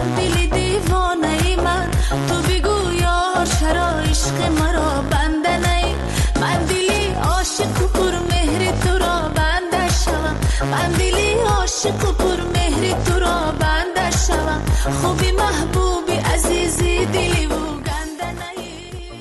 دلی دیوانه ای من، تو بگو یار چرا عشق مرا بنده نی. من دلی عاشق و پر مهر تو را بنده شوم، من دلی عاشق و پر مهر تو را بنده شوم. خوبی محبوبی عزیزی دلی و گنده نی.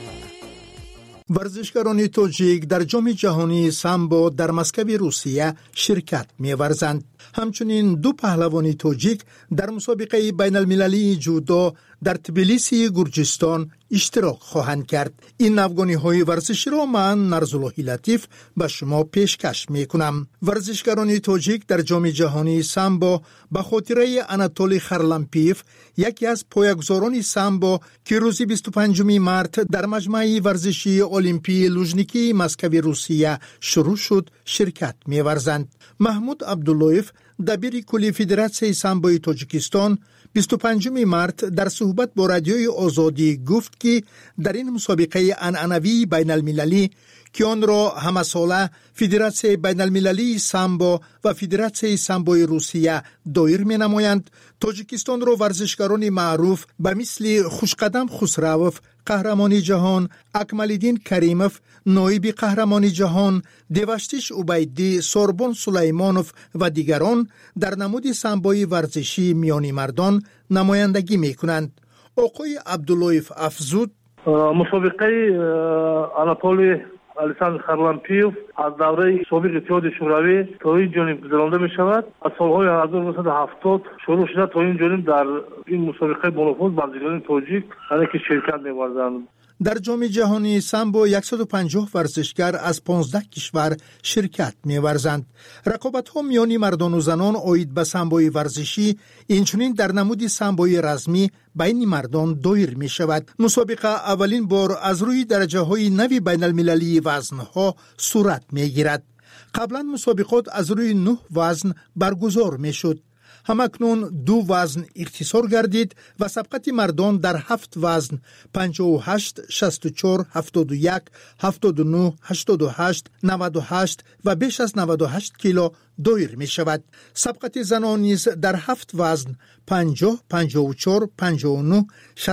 ورزشکاران تاجیک در جام جهانی سامبو در مسکو روسیه شرکت می‌ورزند. همچنین دو پهلوان تاجیک در مسابقه بین المللی جودو در تبلیسی گرجستان اشتراک خواهند کرد. این افغانی ورزشی را من نرزالله لطیف به شما پیشکش میکنم. ورزشکاران تاجیک در جام جهانی سامبو به خاطره اناتولی خرلمپیف، یکی از پایه‌گذاران سامبو که روز 25 مارس در مجمع ورزشی المپی لوژنیکی مسکو روسیه شروع شد، شرکت می‌ورزند. محمود عبداللهیف دبیر کلی فدراسیون سامبوی تاجیکستان 25 مارس در صحبت با رادیوی آزادی گفت که در این مسابقه عنعنوی بین المللی که آن را همه ساله فدراسیون بین المللی سامبو و فدراسیون سامبوی روسیه دایر می نمایند، تاجیکستان را ورزشکاران معروف به مثل خوشقدم خسروف قهرمانی جهان، اکمالدین کریموف نایب قهرمانی جهان، دیوشتیش عبیدی، سوربون سلیمانوف و دیگران در نمود سامبوی ورزشی میانی مردان نمایندگی می کنند. آقای عبداللهیف افزود: مسابقه آناتولی الکساندر خرلمپیف از دوره سابق اتحاد شوروی تا این جانب گذرانده می شود. از سالهای 1970 شروع شده تا این جانب در این مسابقه بانفوذ بازیگران تاجیک که شرکت می ورزند. در جام جهانی سامبو 150 ورزشکار از 15 کشور شرکت می‌ورزند. رقابت‌ها میان مردان و زنان عاید به سامبوی ورزشی اینچنین در نمود سامبوی رسمی بین مردان دایر می‌شود. مسابقه اولین بار از روی درجه‌های نوی بین المللی وزن‌ها صورت می‌گیرد. قبلا مسابقات از روی 9 وزن برگزار می‌شد. همکنون 2 وزن اختصار گردید و سبقت مردان در 7 وزن 58, 64, 71, 79, 88, 98 و بیش از 98 کیلو دایر می شود. سبقت زنان نیز در 7 وزن 50, 54, 59,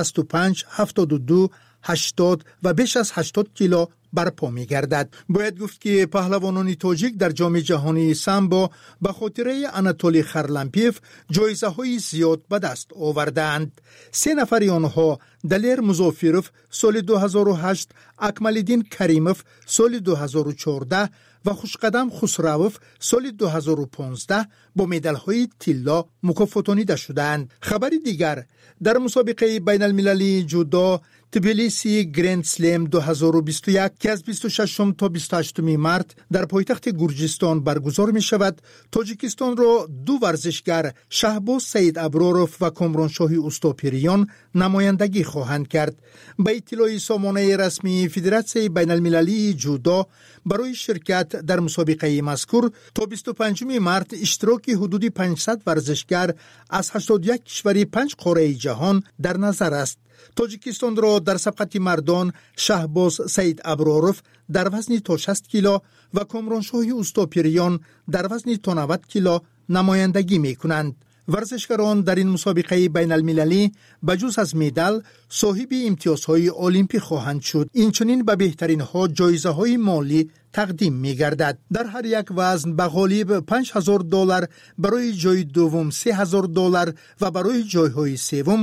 65, 72, 80 و بیش از 80 کیلو برپا می گردد. باید گفت که پهلوانان تاجیک در جام جهانی سامبو به خاطره اناتولی خرلمپیف جایزه های زیاد به دست آوردند. 3 نفر آنها دلیر مظافروف سال 2008، اکمالدین کریموف سال 2014 و خوشقدم خسروف سال 2015 با مدال های طلا مکافاتانیده شدند. خبر دیگر، در مسابقه بین المللی جودو تبلیسی گرند سلم 2021 که از 26 تا 28 مارس در پایتخت گرجستان برگزار می شود، تاجیکستان را 2 ورزشگر شهباز سید ابراروف و کامرانشاهی اوستاپیریان نمایندگی خواهند کرد. به اطلاع سامانه رسمی فدراسیون بین المللی جودو، برای شرکت در مسابقه مذکور تا 25 مارس اشتراک حدود 500 ورزشگر از 81 کشور 5 قاره جهان در نظر است. تاجیکستان را در سبقت مردان شهباز سید ابراروف در وزن تا 60 کیلو و کامرانشاهی اوستاپیریان در وزن تا 90 کیلو نمایندگی می کنند. ورزشکاران در این مسابقه بین المللی بجز از مدال صاحب امتیازهای المپی خواهند شد. اینچنین به بهترین ها جایزه های مالی تقدیم می گردد. در هر یک وزن به غالب $5,000 برای جای دوم، $3,000 و برای جایهای سوم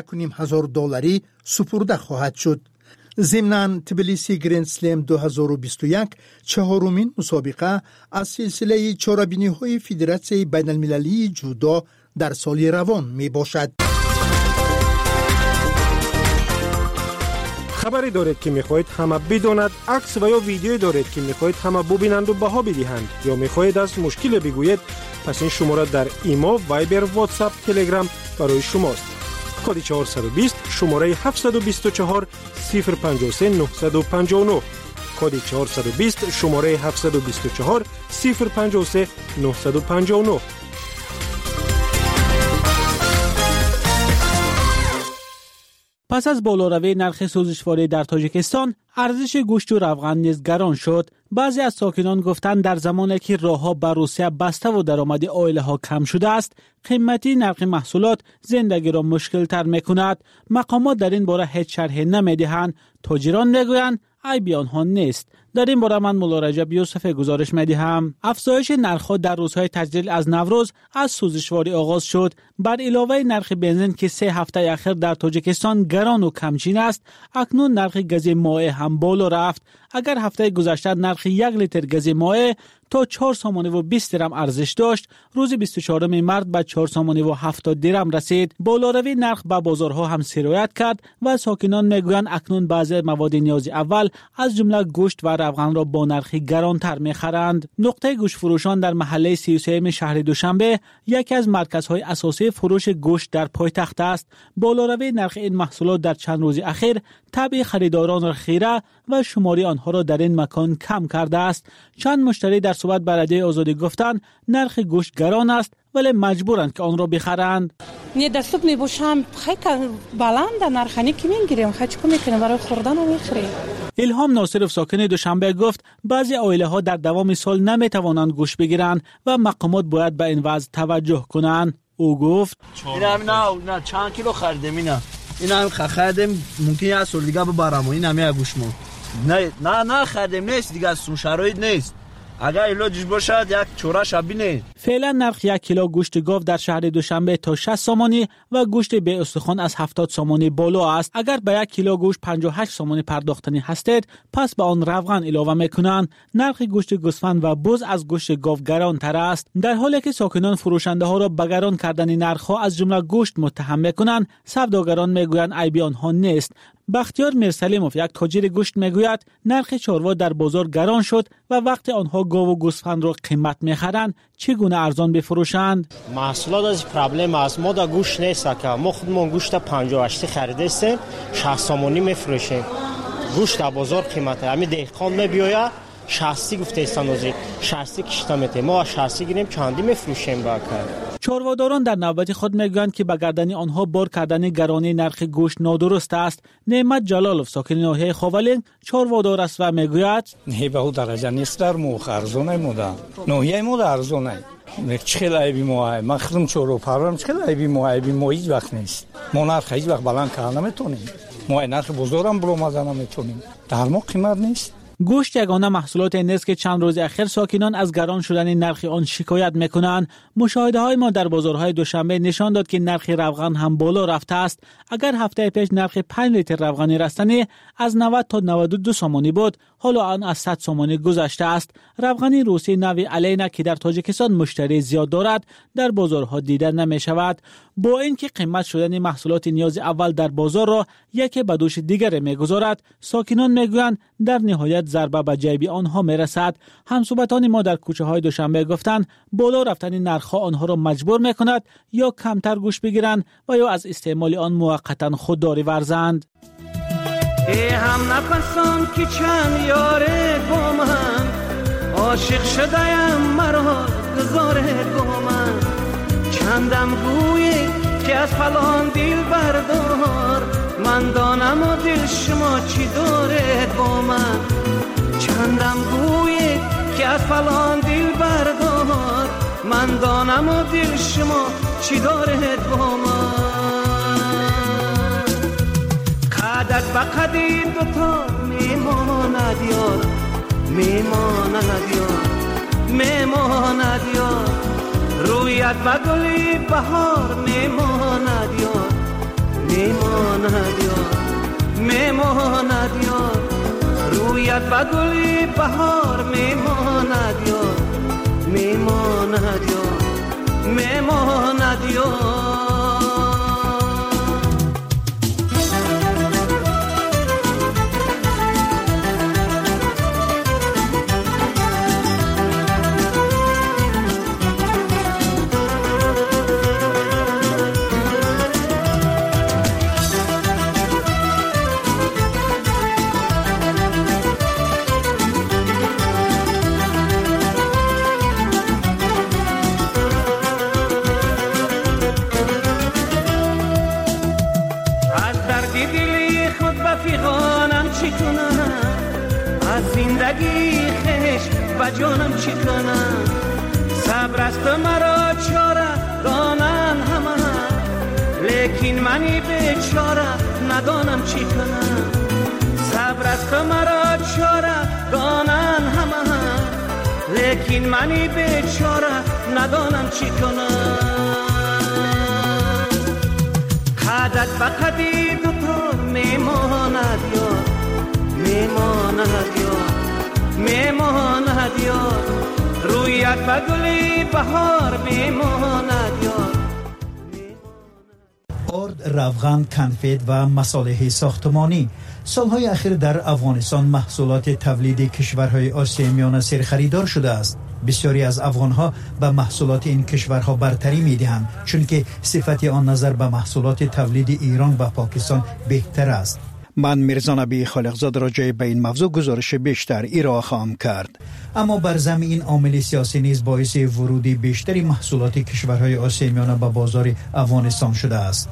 $1,500 سپرده خواهد شد. ضمناً تبلیسی گرند سلم 2021 چهارمین مسابقه از سلسله چهاربینی‌های فدراسیون بین المللی جودو در سال روان می باشد. خبری دارید که می‌خواهید همه بداند، عکس و یا ویدیویی دارید که می‌خواهید همه ببینند و بها بدهند، یا می‌خواهید از مشکل بگویید، پس این شماره در ایما، وایبر، واتساپ، تلگرام برای شماست. کد 420 شماره 724 053 959. کد 420 شماره 724 053 959. پس از بالاروی نرخ سوزشواری در تاجیکستان، ارزش گوشت و روغن نیز گران شد. بعضی از ساکنان گفتند در زمانی که راه‌ها به روسیه بسته و درآمد عائله‌ها کم شده است، قیمتی نرخ محصولات زندگی را مشکل تر می‌کند. مقامات در این باره هیچ شرحی نمی‌دهند. تاجران می‌گویند عیبی آنها نیست. در این باره من مولا رجب یوسف گزارش می‌دهم. افزایش نرخ‌ها در روزهای تعطیل از نوروز از سوزشواری آغاز شد. بر علاوه نرخ بنزین که 3 هفته اخیر در تاجیکستان گران و کمچین است، اکنون نرخ گاز مائع هم بالا رفت. اگر هفته گذشته نرخ 1 لیتر گاز مائع تا 4 سومانی و 20 درم ارزش داشت، روز 24 مارس به 4 سومانی و 70 درم رسید. بالاروی نرخ به بازارها هم سرایت کرد و ساکنان میگویند اکنون بعضی مواد نیاز اول از جمله گوشت و روغن را با نرخی گرانتر میخرند. نقطه گوشت فروشان در محله 33 شهر دوشنبه یکی از مرکزهای اساسی فروش گوشت در پایتخت است. بالاروی نرخ این محصولات در چند روز اخیر طبع خریداران را خیره و شماری آنها را در این مکان کم کرده است. چند مشتری در صحبت با رادیو آزادی گفتند نرخ گوشت گران است ولی مجبورند که آن را بخرند. نه доступный باشم خیلی بلند نرخانی که میگیریم خچ میکنیم برای خوردن و میخریم. الهام ناصرف ساکن دوشنبه گفت بعضی عائله ها در دوام سال نمیتوانند گوشت بگیرند و مقامات باید به این وضع توجه کنند. او گفت نه چند کیلو خریدم این هم خریدم ممکن است سال دیگه ببرم و این هم گوشت مون نه خریدم نیست دیگه از شرایط نیست. اگر علاجش باشد یک چوره شبینه. فعلا نرخ 1 کیلو گوشت گاو در شهر دوشنبه تا 60 سومانی و گوشت به استخوان از 70 سومانی بالا است. اگر به 1 کیلو گوشت 58 سومانی پرداختنی هستید، پس به آن روغن اضافه میکنند. نرخ گوشت گوسفند و بز از گوشت گاو گران تر است. در حالی که ساکنان فروشنده ها را به گران کردن نرخ ها از جمله گوشت متهم میکنند، سوداگران میگویند عیبی آنها نیست. بختیار میرسلیموف یک تاجر گوشت میگوید نرخ چاروا در بازار گران شد و وقتی آنها گاو و گوسفند را قیمت میخرند چگونه ارزان بفروشند؟ محصولات از پرابلم است. ما در گوشت نیست که ما خودمون گوشت 58 خریده استیم 60 سومانی میفروشیم. گوشت در بازار قیمته همین دهقان میبیاید 60 گفته استانوزی 60 کشته میته ما 60 گیریم چندی میفروشیم با کار. چارواداران در نوبت خود میگویند که به گردن آنها بار کردن گرانی نرخ گوشت نادرست است. نعمت جلالوف ساکن ناحیه خاولین چاروادار است و میگوید نه به درجه نیست در موخ ارزونه مودا ناحیه مودا ارزونه چخیل عیبی موهای من خودم چورو پرورم چخیل عیبی موهای هیچ وقت نیست. ما نرخ هیچ وقت بلند کردن نمیتونیم. ما نرخ بزرگم برآمدن نمیتونیم. در ما قیمت نیست. گوشت یگانه محصولات نیست که چند روز اخیر ساکنان از گران شدن نرخ آن شکایت میکنند. مشاهده های ما در بازارهای دوشنبه نشان داد که نرخ روغن هم بالا رفته است. اگر هفته پیش نرخ 5 لیتر روغن رستنی از 90 تا 92 سومانی بود، حالا آن از 100 سومانی گذشته است. روغن روسی نوی الینا که در تاجیکستان مشتری زیاد دارد در بازارها دیده نمی شود. با اینکه قیمت شدن محصولات نیاز اول در بازار را یکی به دوش دیگر میگذارد، ساکنان میگویند در نهایت ضربه به جیب آنها میرسد. همصحبتان ما در کوچه های دوشنبه گفتند بالا رفتن نرخ آنها را مجبور میکند یا کمتر گوشت بگیرند و یا از استعمال آن موقتا خودداری ورزند. ای هم نفسان که چند یاره با من عاشق شده‌ام مرا گذاره با من چندم گویی که از فلان دل بردار من دانم و دل شما چی داره با من چندم گویی که از فلان دل بردار من دانم و دل شما چی داره با من قدر با قدی دوتا میماند یار میماند یار میماند یار رویت با گلی بهار میماند یار میماند یار میماند یار رویت با گلی بهار میماند یار میماند یار میماند یار از زندگی خش و جانم چی کنم صبر است مرا چاره دانن همه لیکن منی بیچاره ندانم چی کنم صبر است مرا چاره دانن همه لیکن منی بیچاره ندانم چی کنم قدت به قدی دوتا میماند یاد میماند یاد میماند یاد رویت به گلی بهار میماند یاد ارد، روغن، کنفت و مصالح ساختمانی سالهای اخیر در افغانستان محصولات تولید کشورهای آسیای میانه سر خریدار شده است. بسیاری از افغانها به محصولات این کشورها برتری می‌دهند چون که صفت آن نظر به محصولات تولید ایران و پاکستان بهتر است. من میرزا نبی خالقزاد راجع به این موضوع گزارش بیشتر ارائه خواهم کرد. اما بر ضمن این عامل سیاسی نیز باعث ورود بیشتری محصولات کشورهای آسیای میانه به بازار افغانستان شده است.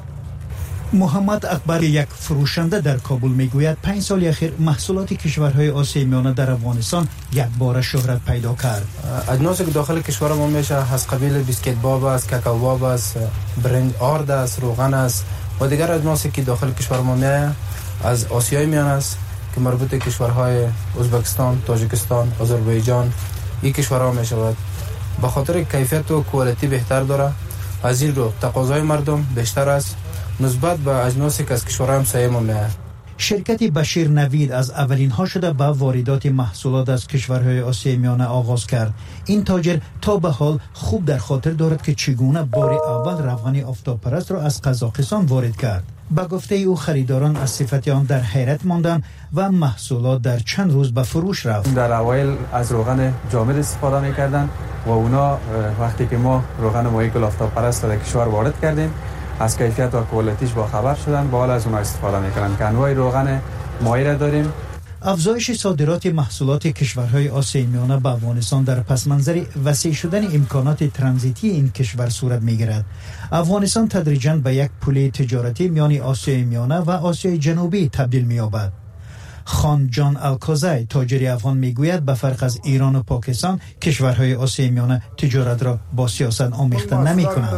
محمد اکبر یک فروشنده در کابل میگوید 5 سال اخیر محصولات کشورهای آسیای میانه در افغانستان یک بار شهرت پیدا کرد. اجناسی که داخل کشور ما میشه از قبیل بیسکیت باب است، کاکائو باب است، برنج آرد است، روغن است و دیگر اجناسی که داخل کشور ما میاد از آسیای میانه است که مربوط به کشورهای ازبکستان، تاجیکستان، آذربایجان این کشورها میشود. به خاطر کیفیت و کوالیتی بهتر داره، از این رو تقاضای مردم بیشتر است نسبت به اجناسی که از کشورهای همسایه ما میاد. شرکت بشیر نوید از اولین ها شده با واردات محصولات از کشورهای آسیای میانه آغاز کرد. این تاجر تا به حال خوب در خاطر دارد که چگونه بار اول روغن آفتابپرست را از قزاقستان وارد کرد. به گفته او خریداران از صفت آن در حیرت ماندند و محصولات در چند روز به فروش رفت. در اوایل از روغن جامد استفاده می‌کردند و اونا وقتی که ما روغن مایع آفتابپرست در کشور وارد کردیم از کیفیت و کوالیتیش با خبر شدن، با حال از اونها استفاده میکنن که انواع روغن مایع را داریم. افزایش صادرات محصولات کشورهای آسیای میانه به افغانستان در پس منظر وسیع شدن امکانات ترانزیتی این کشور صورت میگیرد. افغانستان تدریجاً به یک پل تجارتی میان آسیای میانه و آسیای جنوبی تبدیل می‌یابد. خان جان الکازای تاجر افغان میگوید به فرق از ایران و پاکستان کشورهای آسیای میانه تجارت را با سیاست آمیخته نمی‌کنند.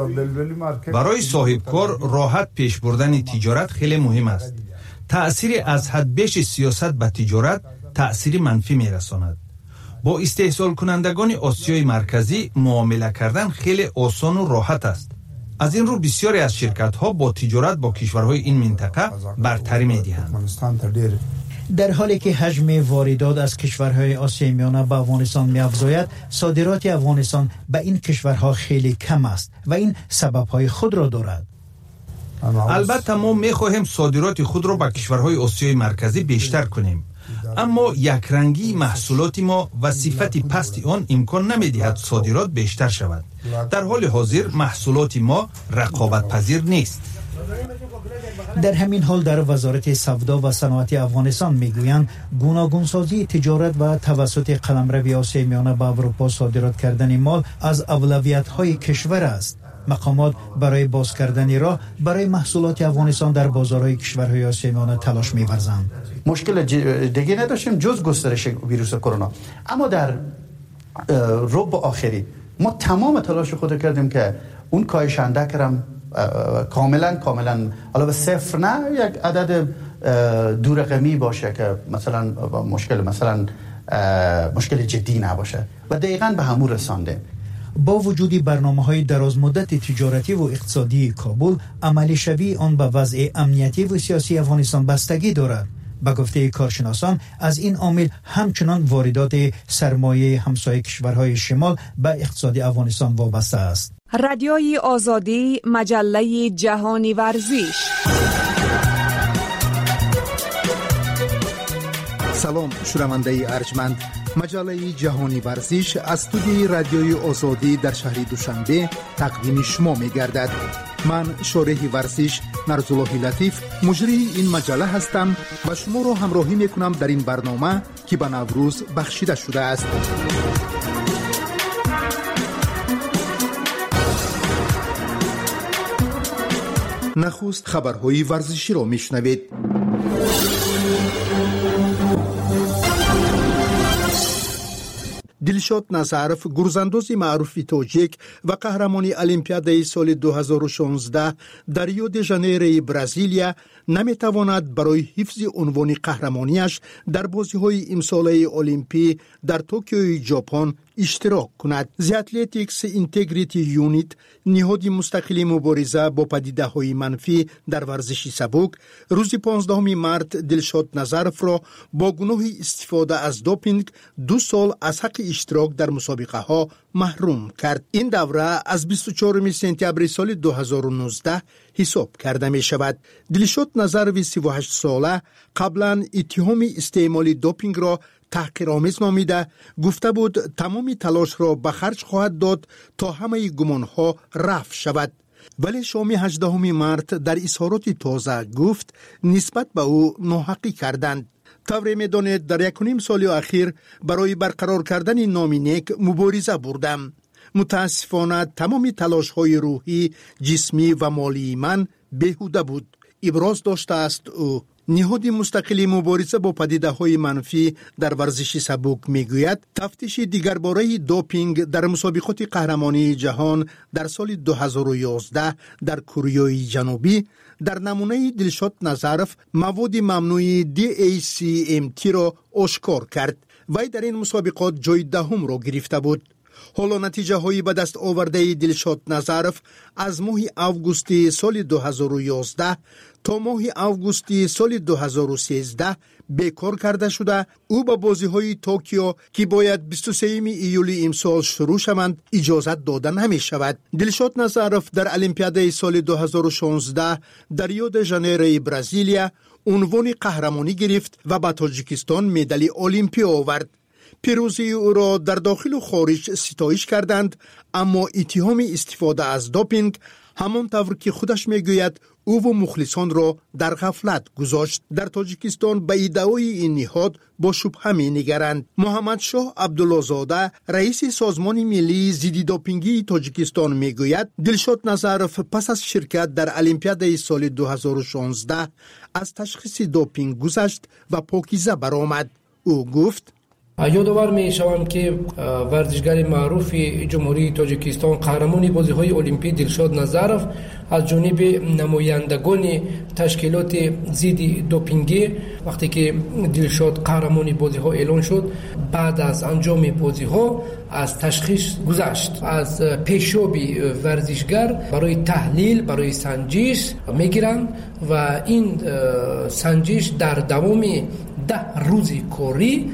برای صاحبکار راحت پیش بردن تجارت خیلی مهم است. تأثیر از حد بیش سیاست به تجارت تأثیر منفی میرساند. با استحصال کنندگان آسیای مرکزی معامله کردن خیلی آسان و راحت است. از این رو بسیاری از شرکت ها با تجارت با کشورهای این منطقه برتری می‌دهند. در حالی که حجم واردات از کشورهای آسیای میانه به افغانستان می‌افزاید، صادرات افغانستان به این کشورها خیلی کم است و این سبب‌های خود را دارد. البته ما می‌خواهیم صادرات خود را به کشورهای آسیای مرکزی بیشتر کنیم، اما یک رنگی محصولات ما و صفت پست آن امکان نمی‌دهد صادرات بیشتر شود. در حال حاضر محصولات ما رقابت پذیر نیست. در همین حال در وزارت سودا و صنعت افغانستان میگویند گوناگونسازی تجارت و توسط قلمرو آسیای میانه به اروپا صادرات کردن مال از اولویت‌های کشور است. مقامات برای باز کردن راه برای محصولات افغانستان در بازارهای کشورهای آسیای میانه تلاش می‌ورزند. مشکل دیگه نداشتیم جز گسترش ویروس کرونا، اما در ربع آخری ما تمام تلاش خود کردیم که اون کاهش اندک را کاملا حالا به صفر نه، یک عدد دو رقمی باشه که مثلا مشکل جدی نباشه و دقیقاً به همون رسانده. با وجود برنامه‌های دراز مدت تجارتی و اقتصادی کابل، عملی شوی آن به وضع امنیتی و سیاسی افغانستان بستگی دارد. به گفته کارشناسان از این عامل همچنان واردات سرمایه همسایه کشورهای شمال به اقتصاد افغانستان وابسته است. رادیوی آزادی، مجله جهانی ورزش. سلام شنونده ارجمند، مجله جهانی ورزش از استودیوی رادیوی آزادی در شهر دوشنبه تقدیم شما می گردد. من شارح ورزش نرزالله لطیف مجری این مجله هستم و شما را همراهی می کنم در این برنامه که به نوروز بخشیده شده است. نخست خبرهای ورزشی را می شنوید. دلشاد نظرف گرزاندوز معروف تاجیک و قهرمان المپیادای سال 2016 در ریو دی ژانیرو برزیلیا نمیتواند برای حفظ عنوان قهرمانیش در بازی‌های امساله المپی در توکیو ژاپن اشتراک کند. The Athletics Integrity Unit نهاد مستقل مبارزه با پدیده‌های منفی در ورزش سبک روز 15 مارس دلشاد نظرف را با گناه استفاده از دوپینگ 2 سال از حق اشتراک در مسابقه ها محروم کرد. این دوره از 24 سپتامبر سال 2019 حساب کرده می شود. دلشاد نظرف 38 ساله قبلا اتهام استعمال دوپینگ را تحقیرآمیز نامیده گفته بود تمام تلاش را به خرج خواهد داد تا همه گمانها رفع شود. ولی شام 18 مارس در اظهارات تازه گفت نسبت به او ناحقی کردند. طوری می‌دانید در 1.5 سال اخیر برای برقرار کردن نامی نیک مبارزه بردم. متاسفانه تمام تلاش‌های روحی، جسمی و مالی من بیهوده بود. ابراز داشته است او. نهاد مستقل مبارزه با پدیده‌های منفی در ورزش سبک میگوید تفتیش دیگرباره دوپینگ در مسابقات قهرمانی جهان در سال 2011 در کره جنوبی در نمونه دلشاد نظرف مواد ممنوع DACMT را آشکار کرد. وی در این مسابقات جای دهم را گرفته بود. حالا نتیجه هایی به دست آورده دلشاد نظرف از ماه آگوست سال 2011 تا ماه آگوست سال 2013 بیکار کرده شده. او به بازی های توکیو که باید 23 ایولی امسال شروع شوند اجازت داده نمی شود. دلشاد نظرف در المپیادای سال 2016 در ریو دی ژانیرو برزیلیا عنوان قهرمانی گرفت و به تاجیکستان مدال المپی آورد. پیروزی او را در داخل و خارج ستایش کردند، اما اتهام استفاده از دوپینگ همانطور که خودش میگوید او و مخلصان را در غفلت گذاشت. در تاجیکستان به ادعای این نهاد با شبهه می‌نگرند. محمد شاه عبدالله زاده رئیس سازمان ملی ضد دوپینگی تاجیکستان میگوید دلشاد نظرف پس از شرکت در المپیادای سال 2016 از تشخیص دوپینگ گذشت و پاکیزه برآمد. او گفت یادآور می‌شوم که ورزشگر معروف جمهوری تاجیکستان قهرمان بازی‌های المپی دلشاد نظرف از جانب نمایندگان تشکیلات ضد دوپینگی وقتی که دلشاد قهرمان بازی‌ها اعلان شد بعد از انجام بازی‌ها از تشخیص گذشت. از پیشاب ورزشگر برای تحلیل برای سنجش می‌گیرند و این سنجش در دوام 10 روز کاری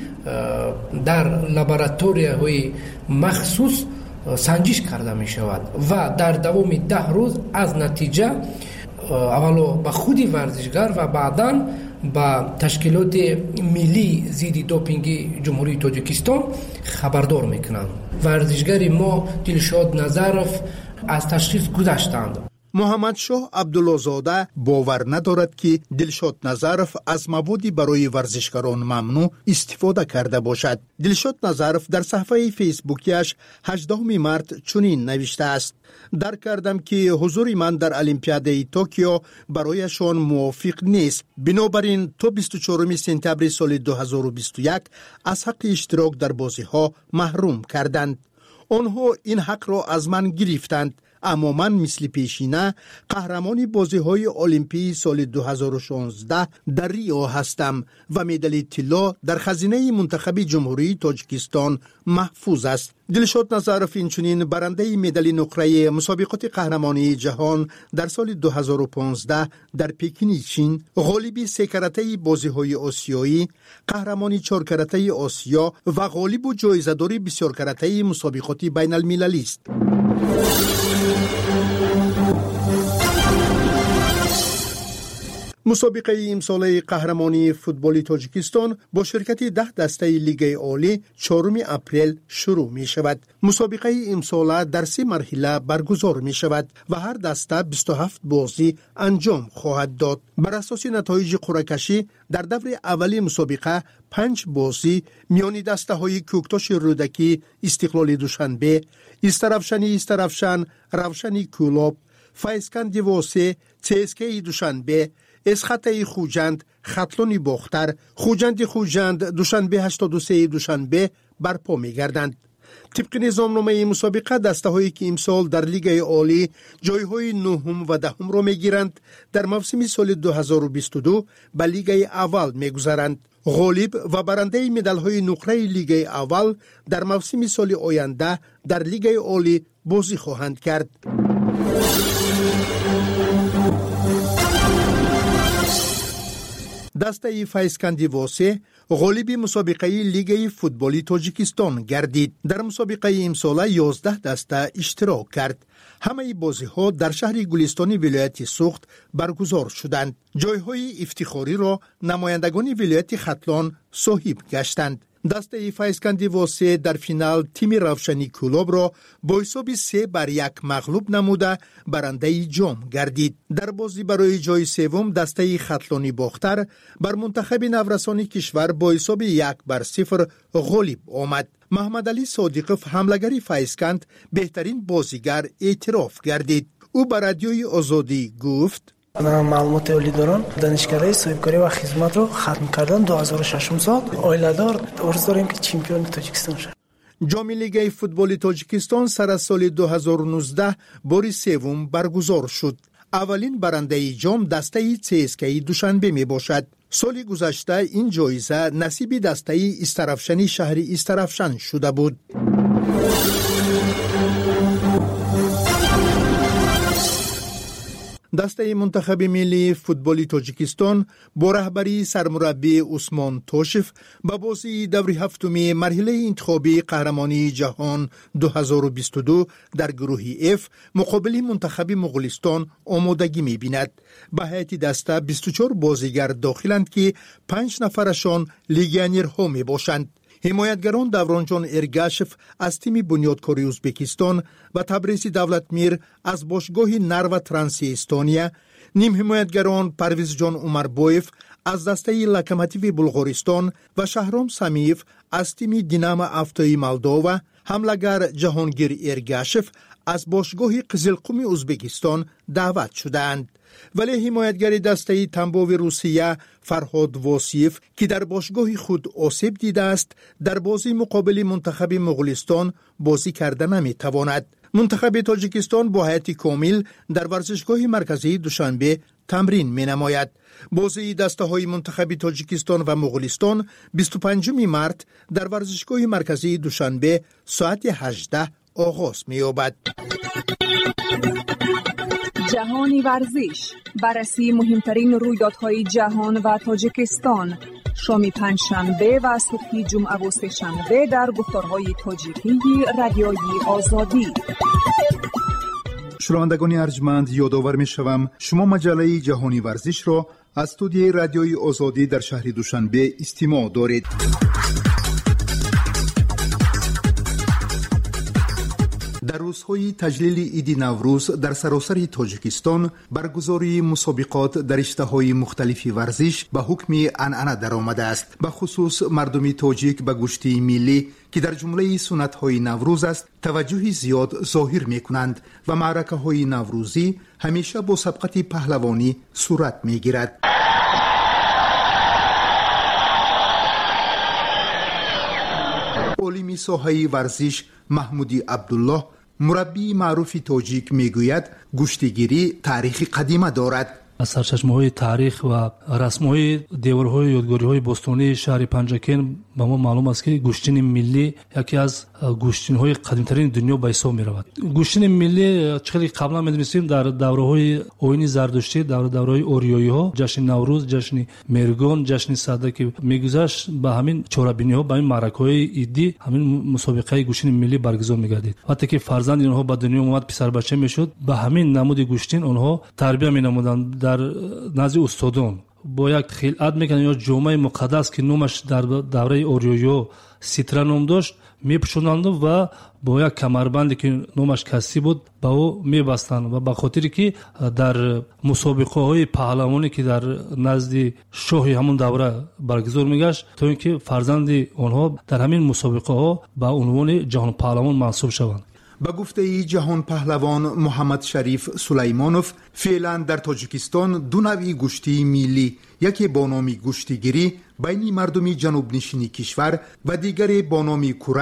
در لابراتوری‌های مخصوص سنجش کرده می شود و در دوام 10 روز از نتیجه اولا به خود ورزشگر و بعداً با تشکیلات ملی ضد دوپینگ جمهوری تاجیکستان خبردار میکنند. ورزشگر ما دلشاد نظرف از تشخیص گذشتند. محمد شاه عبدالله زاده باور ندارد که دلشاد نظرف از موادی برای ورزشکاران ممنوع استفاده کرده باشد. دلشاد نظرف در صفحه فیسبوکیش 18 مارس چنین نوشته است: درک کردم که حضور من در المپیادای توکیو برایشان موافق نیست. بنابراین تا 24 سپتامبر سال 2021 از حق اشتراک در بازی ها محروم کردند. آنها این حق را از من گرفتند، اما من مثل پیشینه قهرمان بازی‌های المپی سال 2016 در ریو هستم و مدال طلا در خزینه منتخب جمهوری تاجیکستان محفوظ است. دلشاد نظرف اینچنین برنده مدال نقره مسابقات قهرمانی جهان در سال 2015 در پکین چین، غالب 3 کرته بازی‌های آسیایی، قهرمان 4 کرته آسیا و غالب و جایزه‌دار بسیار کرته مسابقات بین المللی است. مسابقه امساله قهرمانی فوتبال تاجیکستان با شرکت 10 دسته لیگ عالی 4 اپریل شروع می شود. مسابقه امساله در 3 مرحله برگزار می شود و هر دسته 27 بازی انجام خواهد داد. بر اساس نتایج قرعه کشی در دور اولی مسابقه 5 بازی میان دسته های کوکتاش رودکی استقلال دوشنبه، استرافشن روشنی کولاب، فایسکند واسه CSKA دوشنبه، اسخطه خوجند خطلونی باختر، خوجند دوشنبه 83 دوشنبه برپا می گردند. طبق نظامنامه مسابقه دسته‌هایی که امسال در لیگ عالی جایهای نهم و دهم را میگیرند در موسم سال 2022 به لیگ اول میگذرند. غالب و برنده مدال‌های نقره لیگ اول در موسم سال آینده در لیگ عالی بازی خواهند کرد. دسته فیضکندی واسه غالب مسابقه لیگ فوتبالی تاجیکستان گردید. در مسابقه امسال 11 دسته اشتراک کرد. همه بازی‌ها در شهر گلستان ولایت سوخت برگزار شدند. جایهای افتخاری را نمایندگان ولایت ختلان صاحب گشتند. دسته فیضکندی واسه در فینال تیم روشنی کلوب را با حساب 3-1 مغلوب نموده برنده جام گردید. در بازی برای جای سوم دسته ختلانی باختر بر منتخب نورسانی کشور با حساب 1-0 غالب آمد. محمد علی صادقов حمله‌گر فیضکند بهترین بازیگر اعتراف گردید. او به رادیوی آزادی گفت: من معلومات عالی دارم. دانشکده صاحبکاری و خدمت رو ختم کردم 2006 سال. اویلادار آرزو داریم که چمپیون تاجیکستان شد. جام لیگ فوتبال تاجیکستان سر از سال 2019 بار سوم برگزار شد. اولین برنده جام دسته CSKA دوشنبه می باشد. سال گذشته این جایزه نصیب دسته استرافشن شهر استرافشن شده بود. دسته منتخب ملی فوتبالی تاجیکستان با رهبری سرمربی عثمان توشف به بازی دور هفتم مرحله انتخابی قهرمانی جهان 2022 در گروه F مقابل منتخب مغولستان آمادگی می‌بیند. به هیئت دسته 24 بازیگر داخلند که 5 نفرشان لیگیونرها میباشند. حمایتگران دورانجان ارگاشف از تیم بنیادکاری ازبکستان و تبریز دولتمیر از باشگاه نرو ترانسی استونیا، نیم حمایتگران پرویز جان عمربویف از دسته لوکوموتیو بلغارستان و شهرام سمیف از تیم دینامو افتای مولداوا، حمله‌گر جهانگیر ارگاشف از باشگاه قزلقم ازبکستان دعوت شدند. ولی حمایتگر دسته تنباو روسیه فرهاد واسیف که در باشگاه خود آسیب دیده است در بازی مقابل منتخب مغولستان بازی کرده نمیتواند. منتخب تاجیکستان با هیئت کامل در ورزشگاه مرکزی دوشنبه تمرین می نماید. بازی دسته های منتخب تاجیکستان و مغولستان 25 مارس در ورزشگاه مرکزی دوشنبه ساعت 18 آغاز می یابد. جهانی ورزش، بررسی مهمترین رویدادهای جهان و تاجیکستان، شام پنجشنبه و صبح جمعه و سه‌شنبه در گفتارهای تاجیکی رادیوی آزادی. شنوندگان ارجمند، یادآور می‌شوم شما مجله جهانی ورزش را از استودیوی رادیوی آزادی در شهر دوشنبه استماع دارید. در روزهای تجلیل عید نوروز در سراسر تاجیکستان برگزاری مسابقات در رشته‌های مختلف ورزش به حکم عنعنه درآمده است. به خصوص مردم تاجیک به گوشتی ملی که در جمله سنت‌های نوروز است توجه زیاد ظاهر می‌کنند و معرکه‌های نوروزی همیشه با سبقت پهلوانی صورت می‌گیرد. عالم ساحه ورزش محمودی عبدالله مربی معروف تاجیک میگوید گوشتگیری تاریخ قدیمه دارد. از سرچشمه‌های تاریخ و رسم‌های دیوارهای یادگاری‌های باستانی شهر پنجکن به ما معلوم است که گوشتین ملی یکی از گوشتین‌های قدیمی‌ترین دنیا به حساب می‌رود. گوشتین ملی چقدر قبلا می‌دونستیم در دوره‌های آیین زردشتی، دوره‌های اوریایی‌ها، جشن نوروز، جشن مرگان، جشن صده که می‌گذشت به همین چورابینی‌ها، به این معرکه‌های عیدی، همین مسابقه گوشتین ملی برگزار می‌گردید. وقتی که فرزند اینها به دنیا اومد پسر بچه می‌شد، به همین نمود گوشتین آنها تربیت می‌نمودند در نزد استادان. با یک خلعت میکنن یا جامعه مقدس که نامش در دوره اوریایی‌ها سیترا نام داشت میپوشوندند و با یک کمربندی که نامش کسی بود با او میبستند و به خاطر که در مسابقه های پهلوانی که در نزد شاه همون دوره برگزار میگشت تا اینکه فرزند آنها در همین مسابقه ها به عنوان جهان پهلوان منصوب شوند. به گفته جهان پهلوان محمد شریف سلیمانوف فعلا در تاجیکستان دو نوع گوشتی ملی، یکی با نام گوشتگیری بین مردم جنوب نشینی کشور و دیگری با نام کورش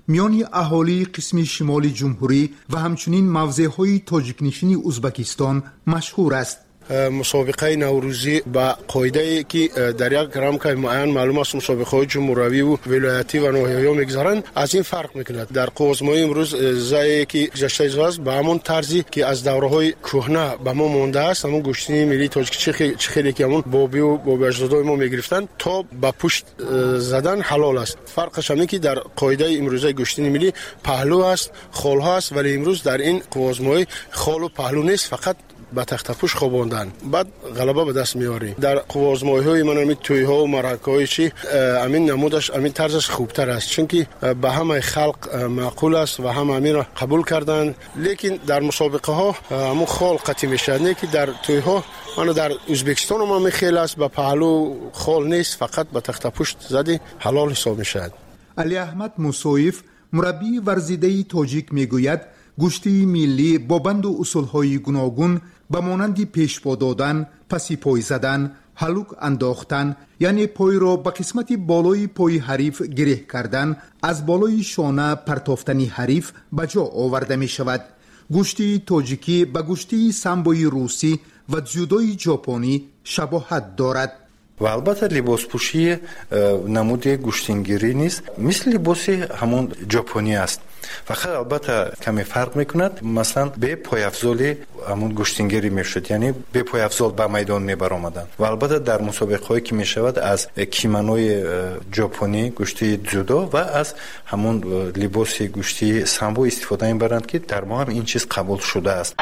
میان اهالی قسم شمال جمهوری و همچنین موضع‌های تاجیک‌نشین ازبکستان مشهور است. مسابقه نوروزی با قاعده که در یک رمکای معین معلوم است مسابقه جمهوری و ولایتی و ناحیه‌ای میگذارند، از این فرق میکند. در قوزمایی امروز زایی که گذشته است به همون طرزی که از دوره‌های کهنه به ما مونده است، همون گوشتنی ملی تاجیک خیلی که همون بابی اجدادای ما میگرفتن تا به پشت زدن حلال است. فرقش همین که در قاعده امروزه گوشتنی ملی پهلو است، خالها است، ولی امروز در این قوزمایی خال و پهلو نیست، فقط با تختپوش خواباندن، بعد غلبه به دست میاری. در قوازمایی‌های من همین توی‌ها و مرکه‌های چی همین نمودش همین طرزش خوبتر است، چون که به همه خلق معقول است و همه همین را قبول کردن. لیکن در مسابقه ها همون خال قطعی میشه، نه که در توی‌ها من در ازبکستان ما میخیل است به پهلو خال نیست، فقط به تختپوش زدی حلال حساب میشه. علی احمد موسویف مربی ورزیده تاجیک میگوید گوشتی ملی با بند و اصولهای گوناگون به مانند پیشوا دادن، پسی پای زدن، هلوک انداختن، یعنی پای را به قسمت بالای پای حریف گره کردن، از بالای شانه پرتافتنی حریف به جا آورده می شود. گوشتی تاجیکی به گوشتی سامبوی روسی و جودوی ژاپنی شباهت دارد. و البته لباس پوشی نمود گوشتینگیری نیست، مثل لباس همون ژاپنی است. فقط البته کمی فرق میکند، مثلا به پایافزال همون گوشتینگیری میشد، یعنی به پایافزال به میدان میبر آمدن. و البته در مسابقه هایی که میشود از کیمانوی ژاپنی گوشتی جودو و از همون لباس گوشتی سامبو استفاده میبرند که در ما هم این چیز قبول شده است.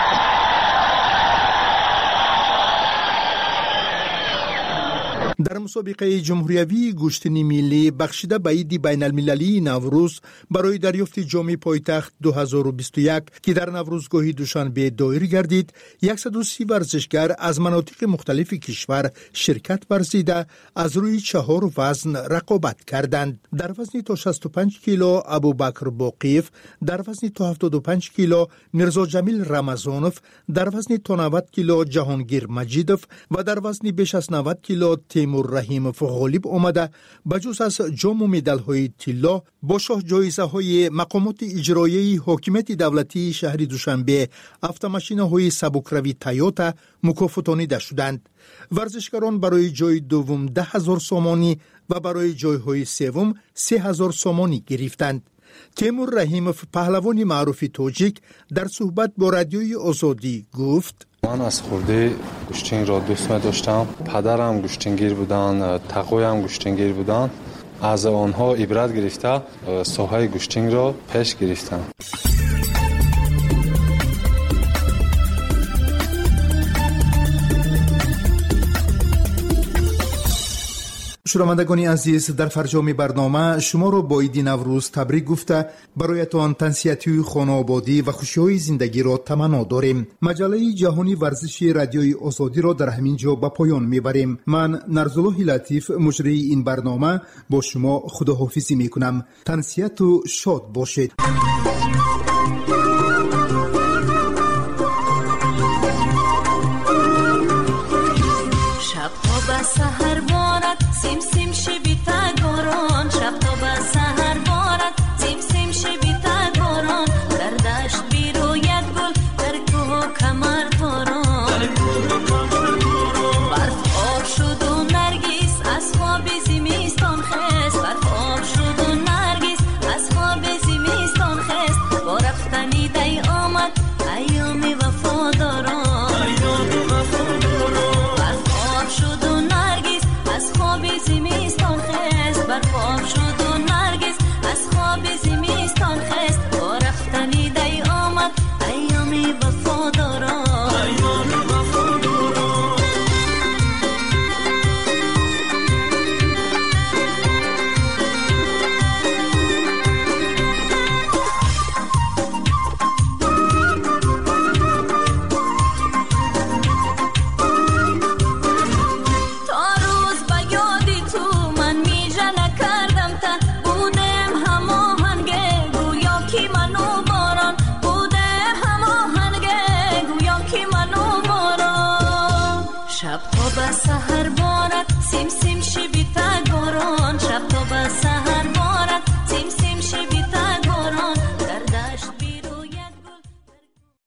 در مسابقه جمهوریوی گوشتنی ملی بخشیده به عید بین المللی نوروز برای دریافت جام پایتخت 2021 که در نوروزگاهی دوشنبه دایر گردید، 130 ورزشگر از مناطق مختلف کشور شرکت ورزیده از روی 4 وزن رقابت کردند. در وزن تا 65 کیلو ابوبکر باقیف، در وزن تا 75 کیلو میرزا جمیل رمضانوف، در وزن تا 90 کیلو جهانگیر مجیدوف و در وزن بیش از 90 کیلو تیمور رحیموف غالب آمده. بجز از جام و مدال های طلا با شاه جایزه های مقامات اجرایی حاکمیت دولتی شهر دوشنبه автомاشینه های سبکروی تویوتا مکافاتانیده شدند. ورزشکاران برای جای دوم 10,000 سومانی و برای جای های سوم 3,000 سومانی گرفتند. تیمور رحیموف پهلوان معروف تاجیک در صحبت با رادیوی آزادی گفت: من از خورده گوشتنگ را دوست داشتم. پدرم گوشتنگیر بودن، تقویم گوشتنگیر بودن. از آنها عبرت گرفته ساحه گوشتنگ را پیش گرفتم. شنوندگان عزیز، در فرجام برنامه شما را با عید نوروز تبریک گفته برایتان تنسیتی خانوادگی و خوشی‌های زندگی را تمنا داریم. مجله جهانی ورزش رادیوی آزادی را در همین جا به پایان میبریم. من نرزالله لطیف مجری این برنامه با شما خداحافظی میکنم. تنسیت و شاد باشید. سحر بارد سیم سیم شبی تگاران، شب تا به سحر بارد سیم سیم شبی تگاران، در دشت بیروید گل در کوه کمر تاران، برف آب شد و نرگیس از خواب زمستان خست، برف آب شد و نرگیس از خواب زمستان خست، با رفتنی دی آمد ایام وفاداران، زمستان خست، برخواب شد و نرگس از خواب زمستان خست، با رفتنی دی آمد ایام وفاداران. سحر بارد سیم سیم